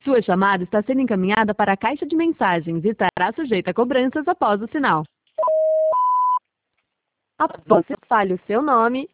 Sua chamada está sendo encaminhada para a caixa de mensagens e estará sujeita a cobranças após o sinal. Após você fale o seu nome